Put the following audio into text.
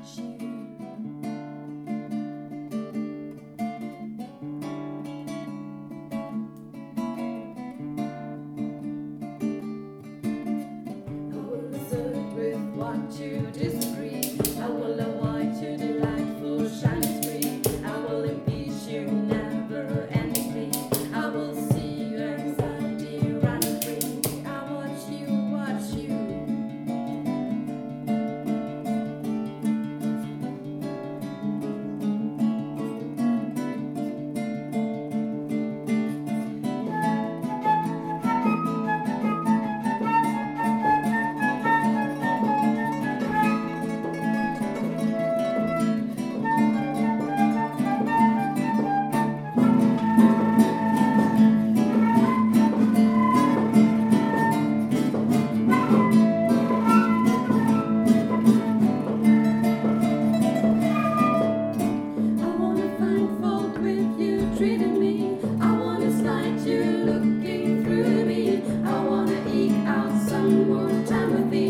Want to disagree, I will avoid your delightful shiny spree. I will impeach you, never ending me. I will see you anxiety running free. I watch you, watch you. Treating me, I wanna slide you looking through me. I wanna eke out some more time with you.